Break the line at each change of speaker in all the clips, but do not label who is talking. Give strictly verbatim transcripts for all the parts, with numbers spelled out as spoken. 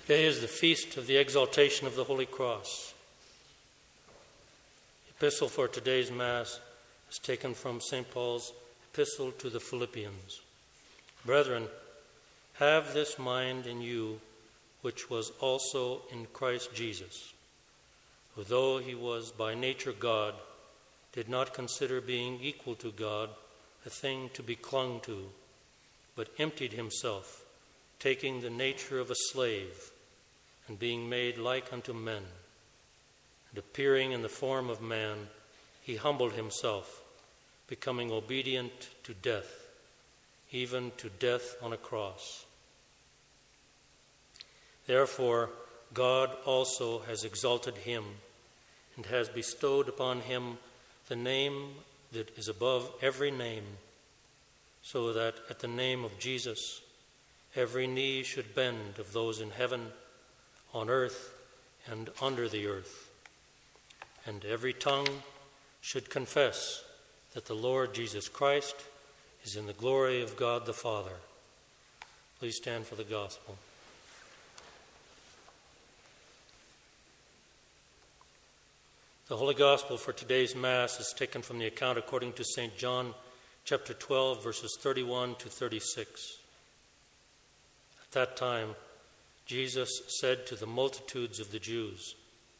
Today is the feast of the exaltation of the Holy Cross. The epistle for today's Mass is taken from Saint Paul's epistle to the Philippians. Brethren, have this mind in you, which was also in Christ Jesus, who though he was by nature God, did not consider being equal to God a thing to be clung to, but emptied himself, taking the nature of a slave, and being made like unto men, and appearing in the form of man, he humbled himself, becoming obedient to death, even to death on a cross. Therefore, God also has exalted him, and has bestowed upon him the name that is above every name, so that at the name of Jesus every knee should bend of those in heaven, on earth, and under the earth, and every tongue should confess that the Lord Jesus Christ is in the glory of God the Father. Please stand for the gospel. The Holy Gospel for today's Mass is taken from the account according to Saint John, chapter twelve, verses thirty-one to thirty-six. At that time, Jesus said to the multitudes of the Jews,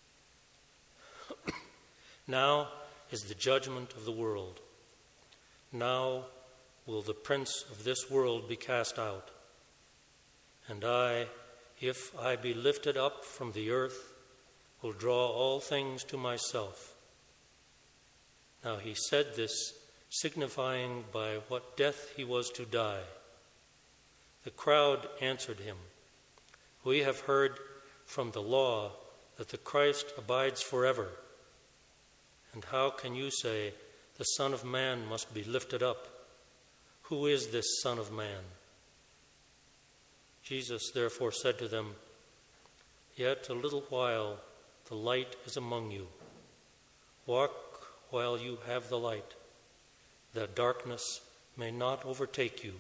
"Now is the judgment of the world. Now will the prince of this world be cast out. And I, if I be lifted up from the earth, will draw all things to myself." Now he said this, signifying by what death he was to die. The crowd answered him, "We have heard from the law that the Christ abides forever. And how can you say, the Son of Man must be lifted up? Who is this Son of Man?" Jesus therefore said to them, "Yet a little while the light is among you. Walk while you have the light, that darkness may not overtake you.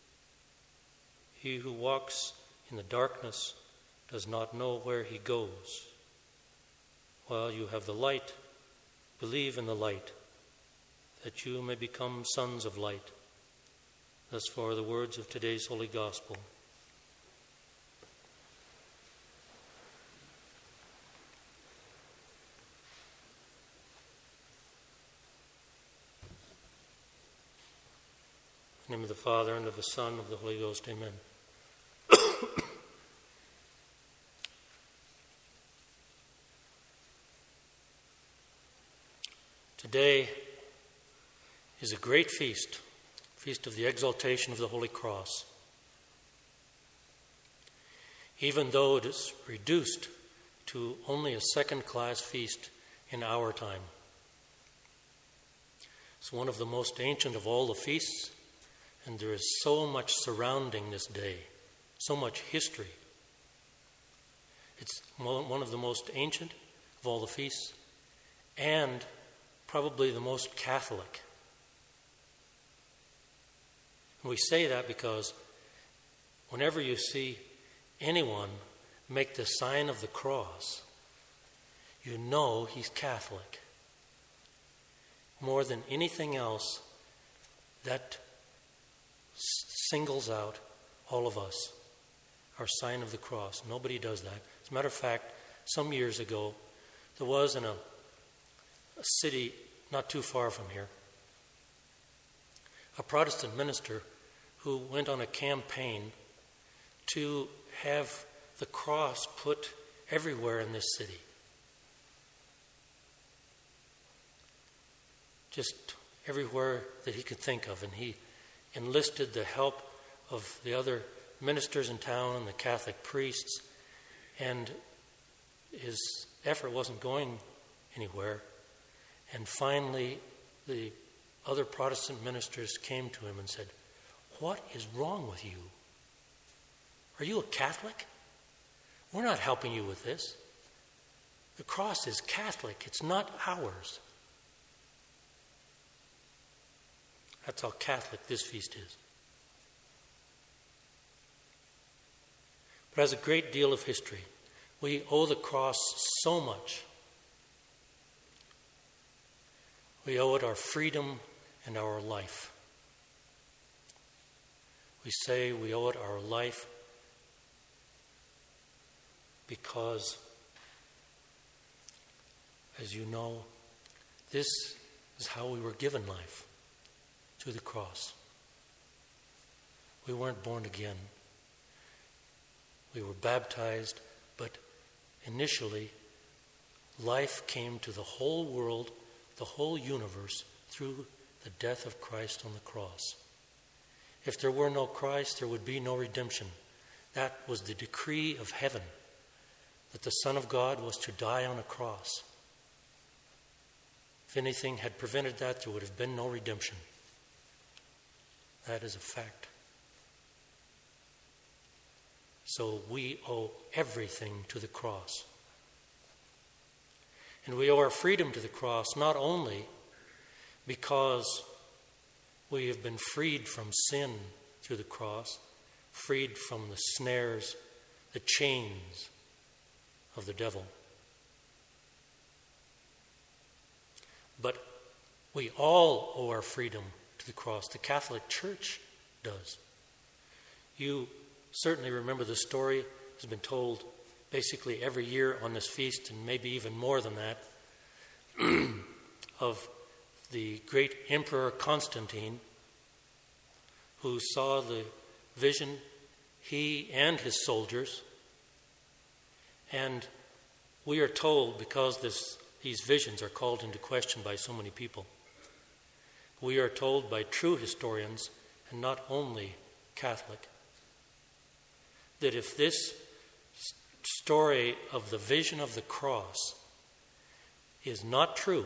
He who walks in the darkness does not know where he goes. While you have the light, believe in the light, that you may become sons of light." Thus far the words of today's Holy Gospel. In the name of the Father, and of the Son, and of the Holy Ghost, amen. Today is a great feast, feast of the exaltation of the Holy Cross. Even though it is reduced to only a second-class feast in our time. It's one of the most ancient of all the feasts, and there is so much surrounding this day, so much history. It's one of the most ancient of all the feasts, and probably the most Catholic. And we say that because whenever you see anyone make the sign of the cross, you know he's Catholic. More than anything else, that singles out all of us, our sign of the cross. Nobody does that. As a matter of fact, some years ago, there was in a, a city not too far from here, a Protestant minister who went on a campaign to have the cross put everywhere in this city. Just everywhere that he could think of, and he enlisted the help of the other ministers in town and the Catholic priests, and his effort wasn't going anywhere. And finally, the other Protestant ministers came to him and said, "What is wrong with you? Are you a Catholic? We're not helping you with this. The cross is Catholic. It's not ours." That's how Catholic this feast is. but has a great deal of history. We owe the cross so much. We owe it our freedom and our life. We say we owe it our life because, as you know, this is how we were given life, through the cross. We weren't born again. We were baptized, but initially, life came to the whole world, the whole universe, through the death of Christ on the cross. If there were no Christ, there would be no redemption. That was the decree of heaven, that the Son of God was to die on a cross. If anything had prevented that, there would have been no redemption. That is a fact. So we owe everything to the cross. And we owe our freedom to the cross not only because we have been freed from sin through the cross, freed from the snares, the chains of the devil, but we all owe our freedom to the cross. The Catholic Church does. You certainly remember the story. It's been told basically every year on this feast, and maybe even more than that, of the great Emperor Constantine, who saw the vision, he and his soldiers. And we are told, because this, these visions are called into question by so many people, we are told by true historians, and not only Catholic, that if this story of the vision of the cross is not true,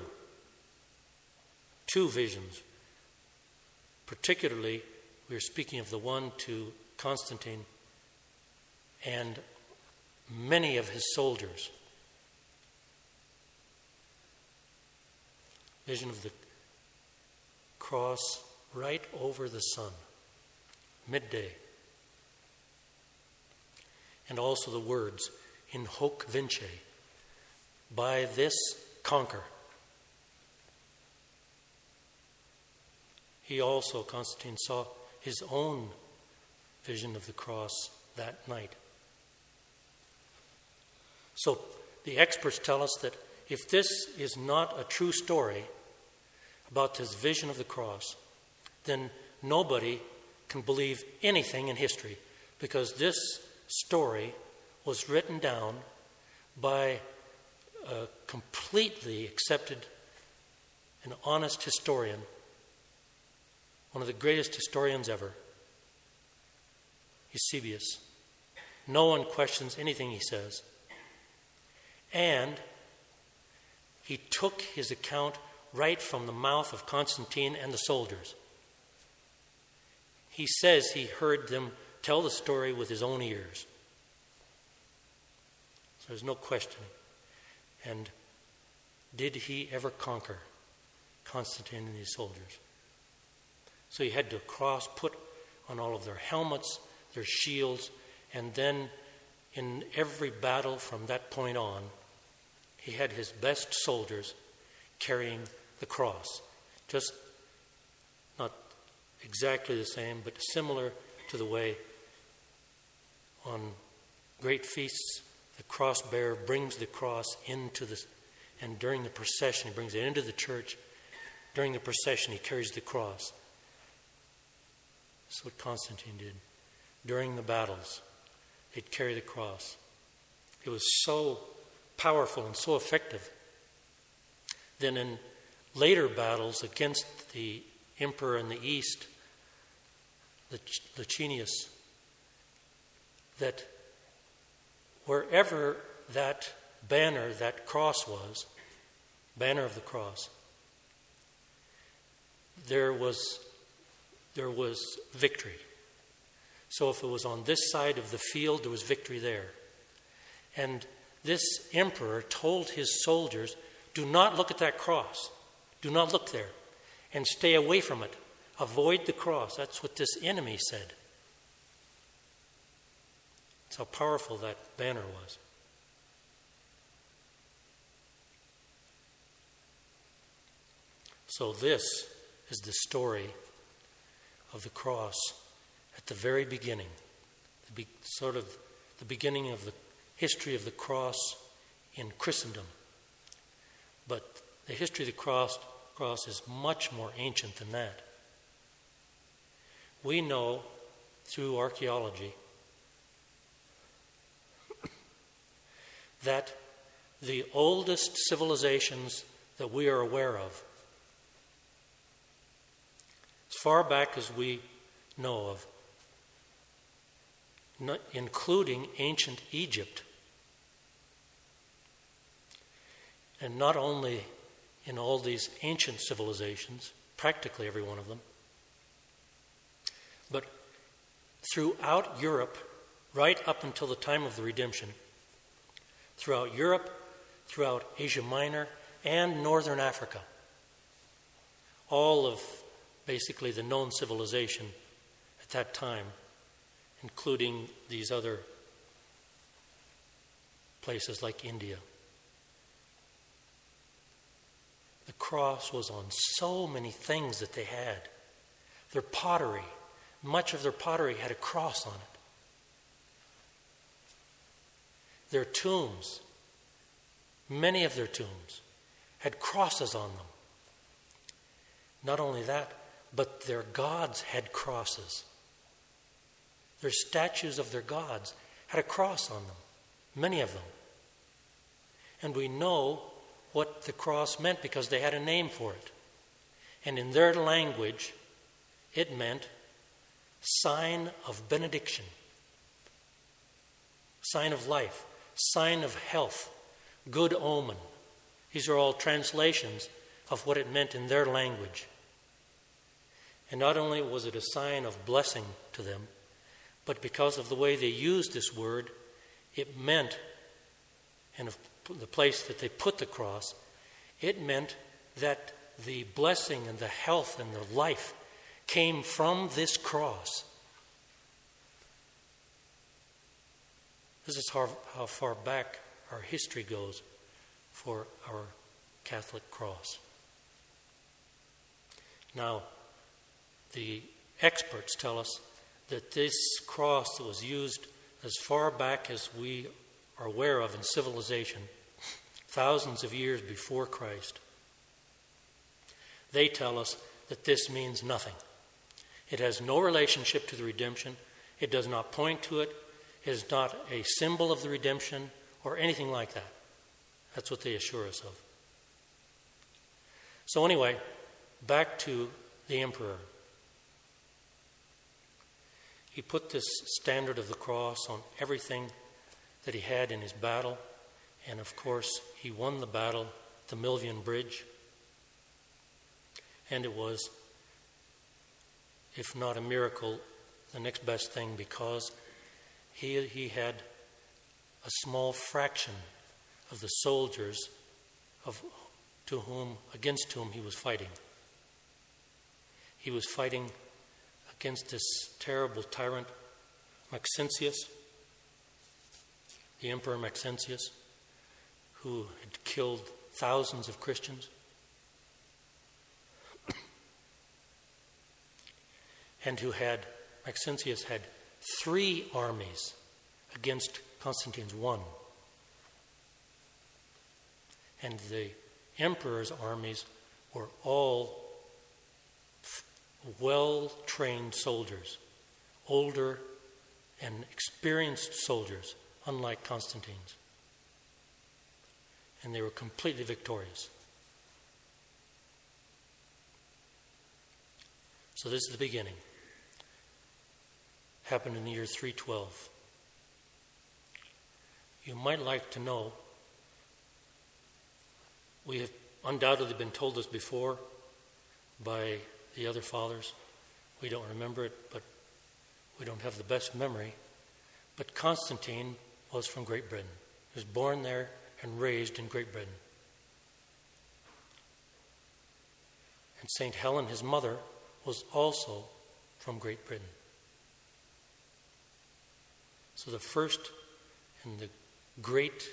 two visions, particularly we are speaking of the one to Constantine and many of his soldiers. Vision of the cross right over the sun, midday. And also the words, in hoc vince, by this conquer. He also, Constantine, saw his own vision of the cross that night. So the experts tell us that if this is not a true story about this vision of the cross, then nobody can believe anything in history, because this story was written down by a completely accepted and honest historian, one of the greatest historians ever, Eusebius. No one questions anything he says. And he took his account right from the mouth of Constantine and the soldiers. He says he heard them tell the story with his own ears. So there's no questioning. And did he ever conquer Constantine and his soldiers? So he had to cross, put on all of their helmets, their shields, and then in every battle from that point on, he had his best soldiers carrying the cross. Just not exactly the same, but similar to the way on great feasts, the cross bearer brings the cross into the, and during the procession, he brings it into the church. During the procession, he carries the cross. That's what Constantine did. During the battles, he'd carry the cross. It was so powerful and so effective. Then in later battles against the emperor in the east, Licinius, that wherever that banner, that cross was, banner of the cross, there was there was victory. So if it was on this side of the field, there was victory there. And this emperor told his soldiers, do not look at that cross. Do not look there. And stay away from it. Avoid the cross. That's what this enemy said. That's how powerful that banner was. So this is the story of the cross at the very beginning, the be, sort of the beginning of the history of the cross in Christendom. But the history of the cross, cross is much more ancient than that. We know through archaeology that the oldest civilizations that we are aware of, as far back as we know of, not including ancient Egypt, and not only in all these ancient civilizations, practically every one of them, but throughout Europe, right up until the time of the redemption, throughout Europe, throughout Asia Minor, and northern Africa, all of basically the known civilization at that time, including these other places like India. The cross was on so many things that they had. Their pottery, much of their pottery had a cross on it. Their tombs, many of their tombs, had crosses on them. Not only that, but their gods had crosses. Their statues of their gods had a cross on them, many of them. And we know what the cross meant because they had a name for it. And in their language, it meant sign of benediction, sign of life, sign of health, good omen. These are all translations of what it meant in their language. And not only was it a sign of blessing to them, but because of the way they used this word, it meant, and the place that they put the cross, it meant that the blessing and the health and the life came from this cross. This is how, how far back our history goes for our Catholic cross. Now, the experts tell us that this cross that was used as far back as we are aware of in civilization, thousands of years before Christ, they tell us that this means nothing. It has no relationship to the redemption. It does not point to it. It is not a symbol of the redemption or anything like that. That's what they assure us of. So anyway, back to the emperor. He put this standard of the cross on everything that he had in his battle. And of course, he won the battle, the Milvian Bridge. And it was, if not a miracle, the next best thing, because he, he had a small fraction of the soldiers of to whom, against whom he was fighting. He was fighting against this terrible tyrant, Maxentius, the Emperor Maxentius, who had killed thousands of Christians. And who had, Maxentius had three armies against Constantine's one. And the emperor's armies were all well-trained soldiers, older and experienced soldiers, unlike Constantine's. And they were completely victorious. So this is the beginning. Happened in the year three twelve. You might like to know, we have undoubtedly been told this before by the other fathers. We don't remember it, but we don't have the best memory. But Constantine was from Great Britain. He was born there and raised in Great Britain. And Saint Helen, his mother, was also from Great Britain. So the first and the great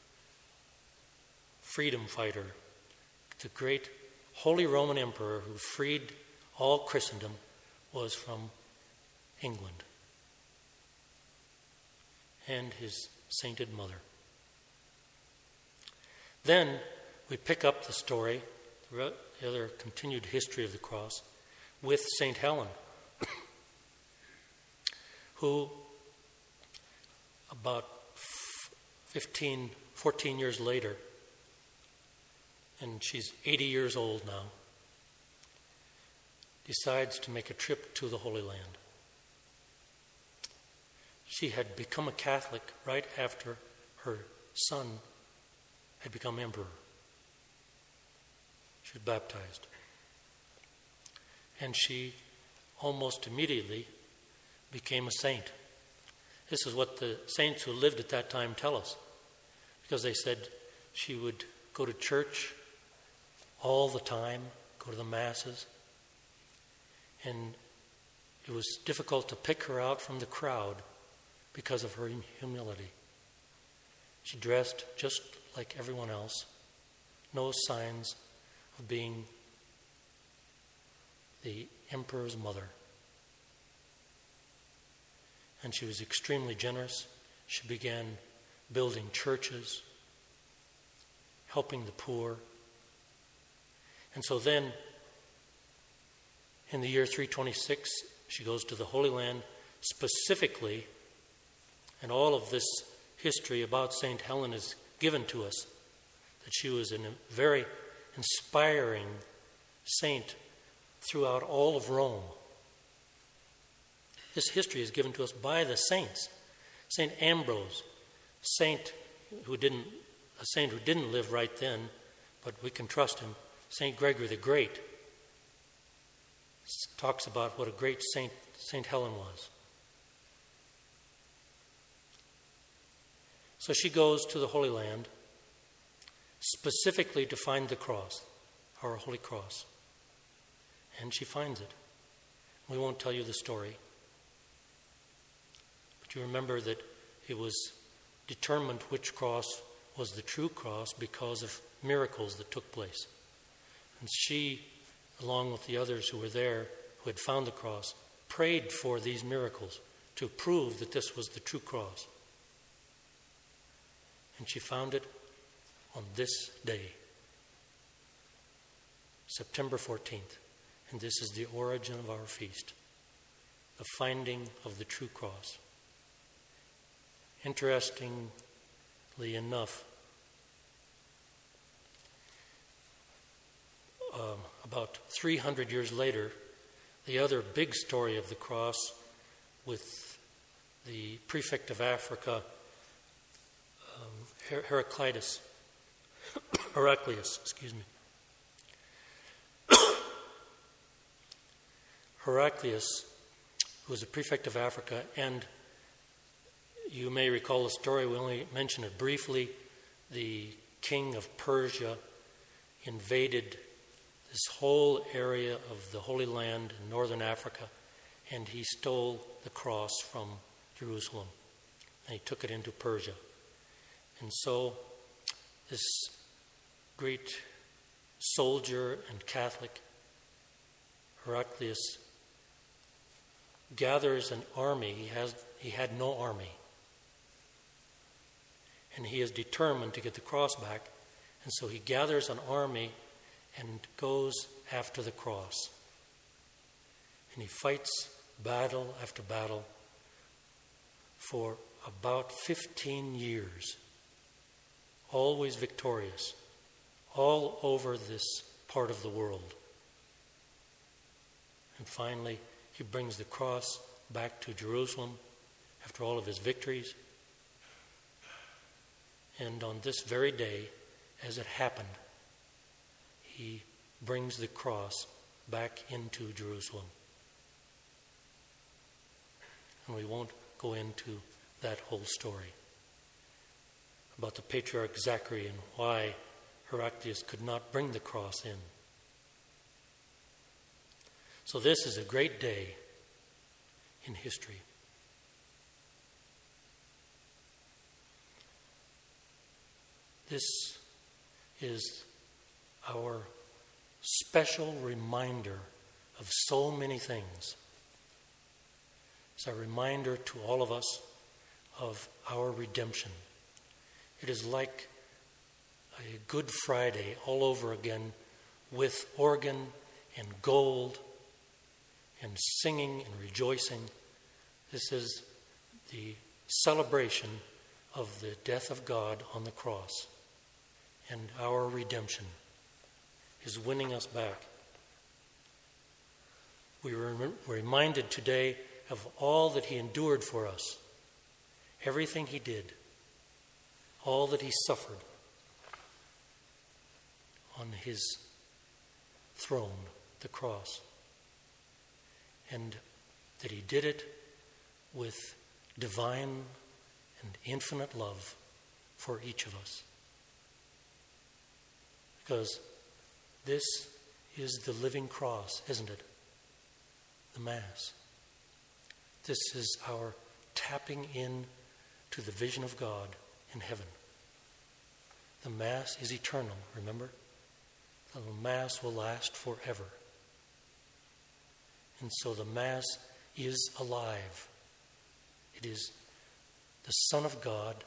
freedom fighter, the great Holy Roman Emperor who freed all Christendom, was from England, and his sainted mother. Then we pick up the story, the other continued history of the cross, with Saint Helen, who about fifteen, fourteen years later, and she's eighty years old now, decides to make a trip to the Holy Land. She had become a Catholic right after her son had become emperor. She was baptized. And she almost immediately became a saint. This is what the saints who lived at that time tell us, because they said she would go to church all the time, go to the masses, and it was difficult to pick her out from the crowd because of her humility. She dressed just like everyone else, no signs of being the emperor's mother. And she was extremely generous. She began building churches, helping the poor. And so then, in the year three twenty-six, she goes to the Holy Land specifically, and all of this history about Saint Helen is given to us, that she was a very inspiring saint throughout all of Rome. This history is given to us by the saints. Saint Ambrose, saint who didn't, a saint who didn't live right then, but we can trust him. Saint Gregory the Great talks about what a great saint Saint Helen was. So she goes to the Holy Land specifically to find the cross, our Holy Cross. And she finds it. We won't tell you the story. But you remember that it was determined which cross was the true cross because of miracles that took place. And she, along with the others who were there, who had found the cross, prayed for these miracles to prove that this was the true cross. And she found it on this day, September fourteenth. And this is the origin of our feast, the finding of the true cross. Interestingly enough, um, about three hundred years later, the other big story of the cross with the prefect of Africa, um, Her- Heraclitus, Heraclius, excuse me. Heraclius, who was a prefect of Africa, and you may recall the story, we only mentioned it briefly. The king of Persia invaded this whole area of the Holy Land in northern Africa, and he stole the cross from Jerusalem, and he took it into Persia. And so this great soldier and Catholic, Heraclius, gathers an army. He has he had no army. And he is determined to get the cross back. And so he gathers an army and goes after the cross. And he fights battle after battle for about fifteen years, always victorious, all over this part of the world. And finally, he brings the cross back to Jerusalem after all of his victories. And on this very day, as it happened, he brings the cross back into Jerusalem. And we won't go into that whole story about the patriarch Zachary and why Heraclius could not bring the cross in. So this is a great day in history. This is our special reminder of so many things. It's a reminder to all of us of our redemption. It is like a Good Friday all over again, with organ and gold and singing and rejoicing. This is the celebration of the death of God on the cross, and our redemption is winning us back. We were reminded today of all that he endured for us, everything he did, all that he suffered on his throne, the cross, and that he did it with divine and infinite love for each of us. Because this is the living cross, isn't it? The Mass. This is our tapping in to the vision of God in heaven. The Mass is eternal, remember? The Mass will last forever. And so the Mass is alive. It is the Son of God,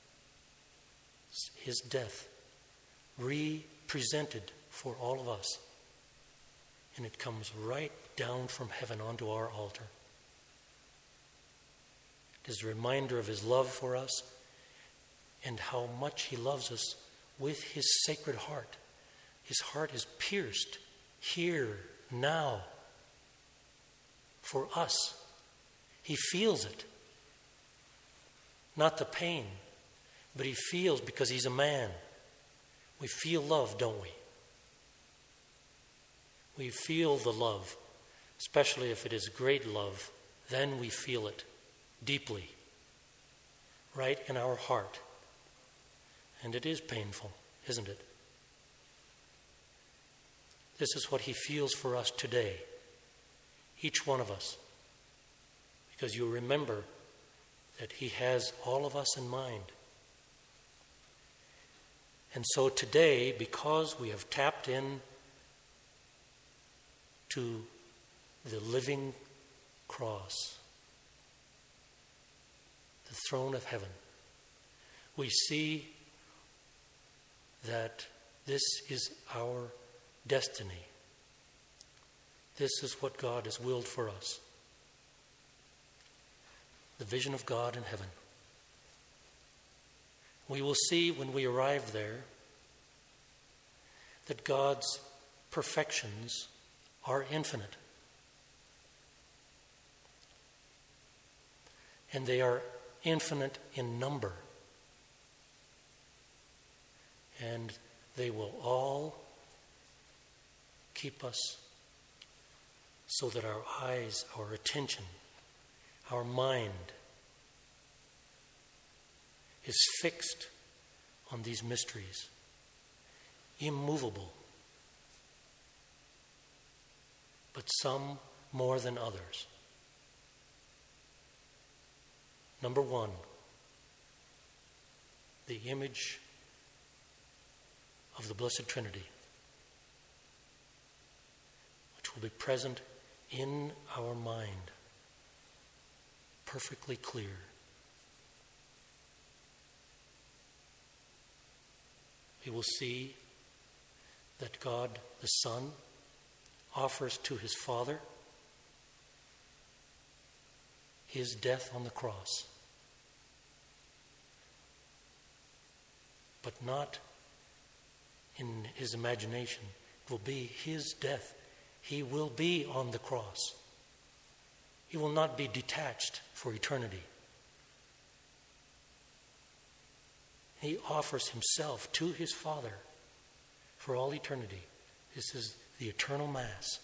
his death, represented for all of us. And it comes right down from heaven onto our altar. It is a reminder of his love for us and how much he loves us with his sacred heart. His heart is pierced here, now, for us. He feels it. Not the pain, but he feels because he's a man. We feel love, don't we? We feel the love, especially if it is great love. Then we feel it deeply, right in our heart. And it is painful, isn't it? This is what he feels for us today, each one of us. Because you remember that he has all of us in mind. And so today, because we have tapped in to the living cross, the throne of heaven, we see that this is our destiny. This is what God has willed for us. The vision of God in heaven. We will see when we arrive there that God's perfections are infinite. And they are infinite in number. And they will all keep us so that our eyes, our attention, our mind is fixed on these mysteries, immovable, but some more than others. Number one, the image of the Blessed Trinity, which will be present in our mind, perfectly clear. We will see that God the Son offers to his Father his death on the cross, but not in his imagination. It will be his death. He will be on the cross. He will not be detached for eternity. He offers himself to his Father for all eternity. This is the eternal Mass.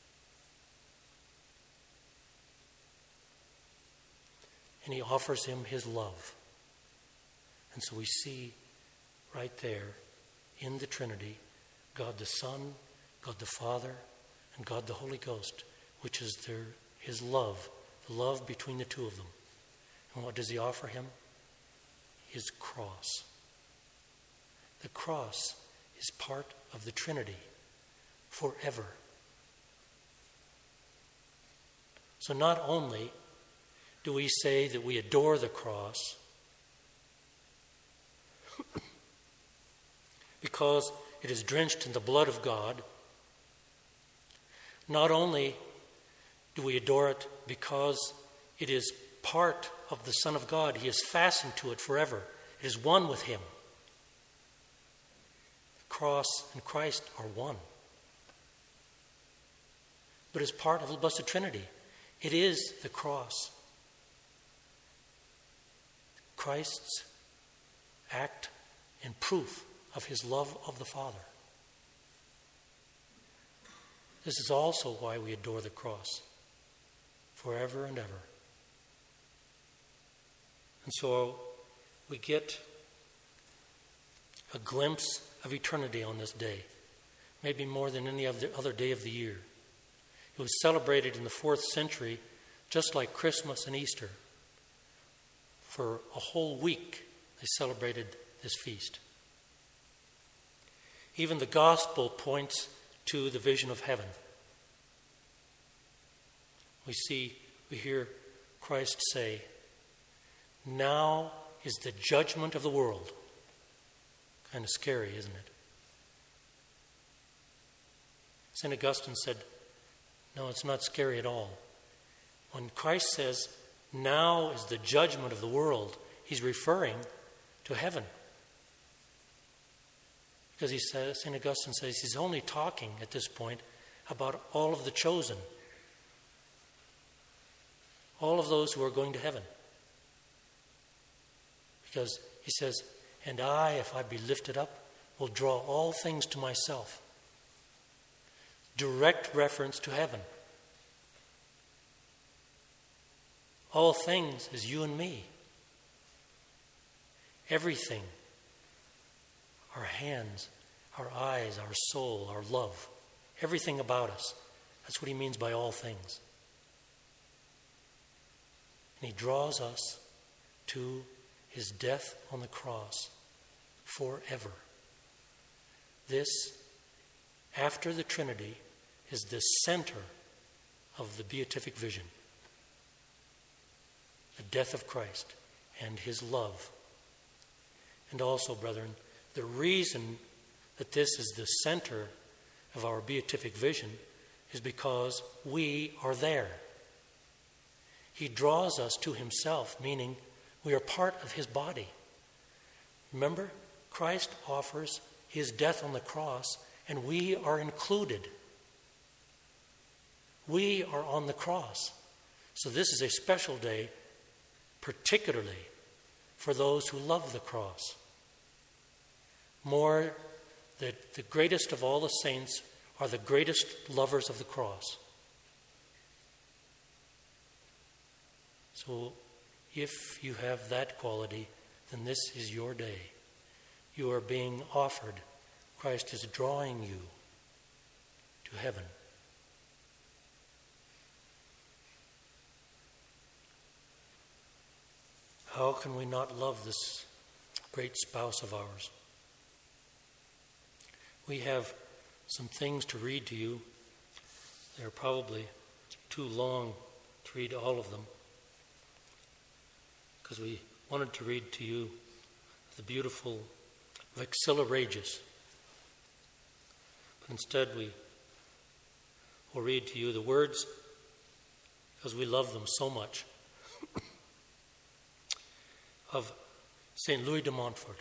And he offers him his love. And so we see right there in the Trinity, God the Son, God the Father, and God the Holy Ghost, which is their, his love, the love between the two of them. And what does he offer him? His cross. The cross is part of the Trinity forever. So not only do we say that we adore the cross because it is drenched in the blood of God, not only do we adore it because it is part of the Son of God, He is fastened to it forever. It is one with Him. The cross and Christ are one. But as part of the Blessed Trinity, it is the cross. Christ's act and proof of His love of the Father. This is also why we adore the cross forever and ever. And so we get a glimpse of eternity on this day, maybe more than any other day of the year. It was celebrated in the fourth century, just like Christmas and Easter. For a whole week, they celebrated this feast. Even the gospel points to the vision of heaven. We see, we hear Christ say, "Now is the judgment of the world." Kind of scary, isn't it? Saint Augustine said, no, it's not scary at all. When Christ says, "Now is the judgment of the world," He's referring to heaven. Because he says, Saint Augustine says, he's only talking at this point about all of the chosen. All of those who are going to heaven. Because he says, "And I, if I be lifted up, will draw all things to myself." Direct reference to heaven. All things is you and me. Everything. Our hands, our eyes, our soul, our love. Everything about us. That's what he means by all things. And he draws us to his death on the cross forever. This, after the Trinity, is the center of the beatific vision. The death of Christ and his love. And also, brethren, the reason that this is the center of our beatific vision is because we are there. He draws us to himself, meaning we are part of his body. Remember, Christ offers his death on the cross, and we are included. We are on the cross. So this is a special day, particularly for those who love the cross. More, that the greatest of all the saints are the greatest lovers of the cross. So if you have that quality, then this is your day. You are being offered. Christ is drawing you to heaven. How can we not love this great spouse of ours? We have some things to read to you. They're probably too long to read all of them, because we wanted to read to you the beautiful Vexilla Regis. But instead we will read to you the words, because we love them so much, of Saint Louis de Montfort.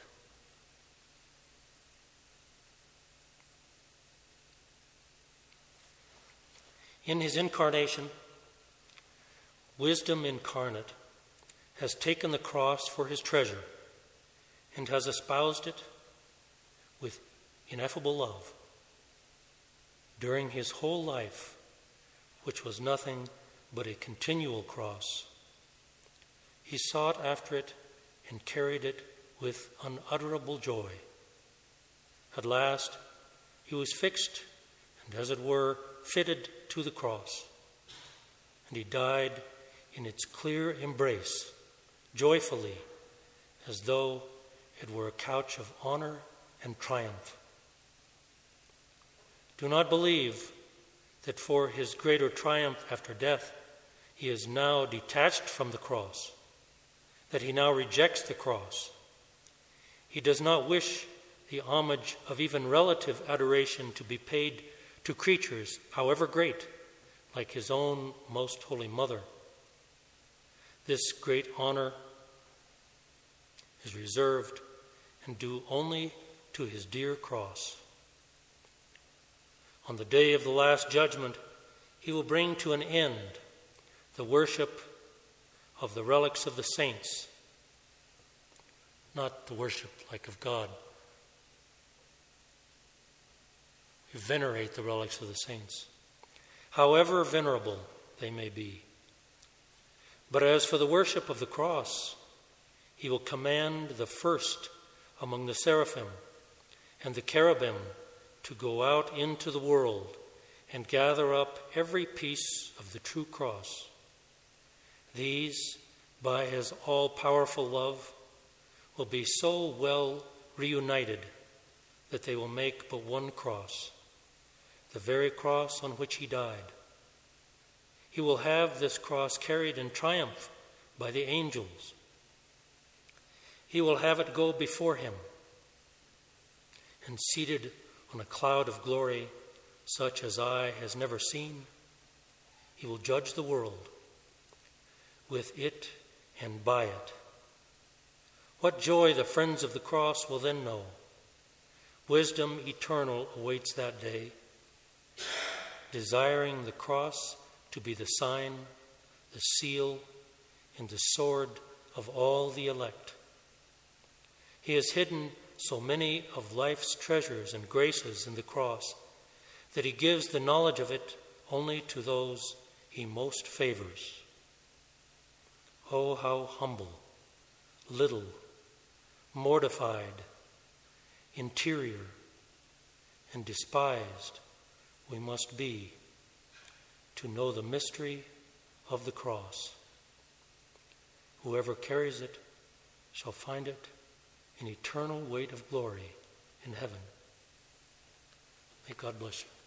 In his incarnation, wisdom incarnate has taken the cross for his treasure and has espoused it with ineffable love. During his whole life, which was nothing but a continual cross, he sought after it and carried it with unutterable joy. At last, he was fixed and, as it were, fitted to the cross, and he died in its clear embrace, joyfully, as though it were a couch of honor and triumph. Do not believe that for his greater triumph after death, he is now detached from the cross, that he now rejects the cross. He does not wish the homage of even relative adoration to be paid to creatures, however great, like his own most holy mother. This great honor is reserved and due only to his dear cross. On the day of the last judgment, he will bring to an end the worship of the relics of the saints, not the worship like of God. We venerate the relics of the saints, however venerable they may be. But as for the worship of the cross, he will command the first among the seraphim and the cherubim to go out into the world and gather up every piece of the true cross. These, by his all-powerful love, will be so well reunited that they will make but one cross, the very cross on which he died. He will have this cross carried in triumph by the angels. He will have it go before him, and seated on a cloud of glory such as eye has never seen, he will judge the world with it and by it. What joy the friends of the cross will then know. Wisdom eternal awaits that day, desiring the cross to be the sign, the seal, and the sword of all the elect. He has hidden so many of life's treasures and graces in the cross that he gives the knowledge of it only to those he most favors. Oh, how humble, little, mortified, interior, and despised we must be to know the mystery of the cross. Whoever carries it shall find it in eternal weight of glory in heaven. May God bless you.